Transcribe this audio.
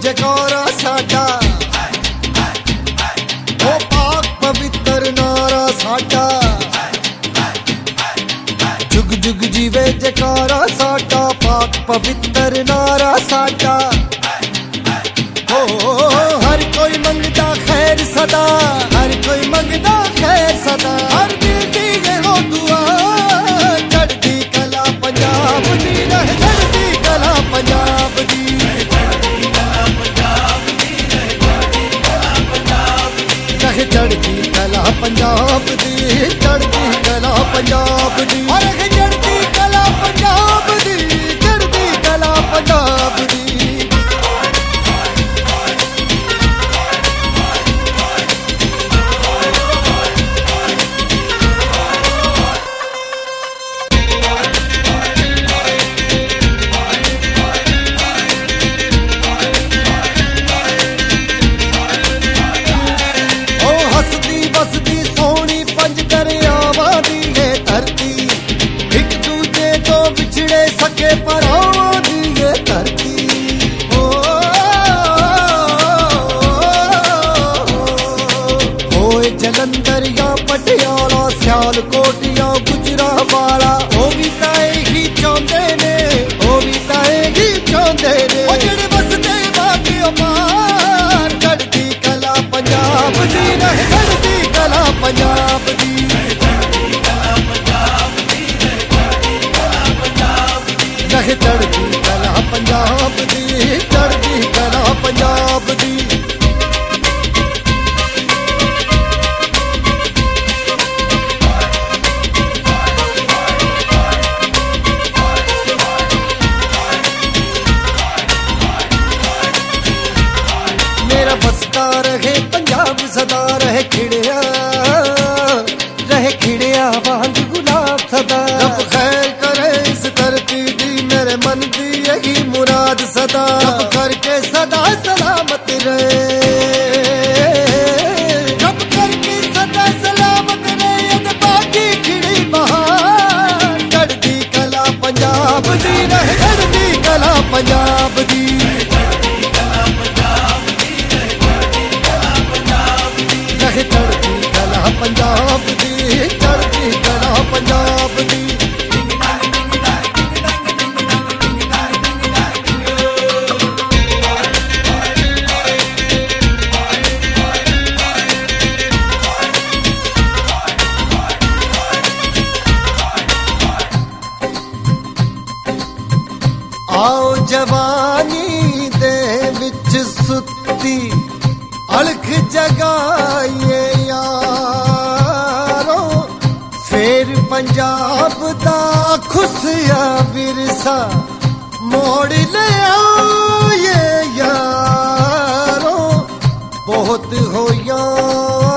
जयकारा साडा, ओ पाक पवित्र नारा साडा, जुग जुग जीवे जयकारा साडा, पाक पवित्र नारा साडा। हो हर कोई मंगदा खैर सदा, हर कोई मंगदा खैर सदा, हर दिल दी ये हो दुआ, चढ़दी कला पंजाब दी रहे, चढ़दी कला पंजाब दी, रहे चढ़दी कला पंजाब दी, चढ़दी कला पंजाब दी, अरे चढ़दी कला पंजाब दी, चढ़दी कला पंजाब दी। जलंधर या पटियाला, सियालकोट या गुजरांवाला, ओ भी ताए ही चाहते ने, ओ भी ताए ही चाहते ने, ओ जेड़े बसदे बाकी अपार, चढ़दी कला पंजाब दी रहे, चढ़दी कला पंजाब दी, रहे चढ़दी कला पंजाब दी, चढ़दी कला पंजाब दी। बसता रहे पंजाब सदा, रहे खिड़िया, रहे खिड़िया वांग गुलाब सदा, रब खैर करे इस धरती दी, मेरे मन दी यही मुराद सदा, रब करके सदा सलामत रहे, रब करके सदा सलामत रहे, अद बाकी खिड़ी बहार, चढ़दी कला पंजाब दी रहे, चढ़दी कला पंजाब दी, चढ़दी कला पंजाब दी, चढ़दी कला पंजाब दी। आओ जवानी दे विच सुत्ती, अलख जगाइए यारो, फिर पंजाब दा खुशिया विरसा मोड़ ले आओ ये यारो, बहुत होया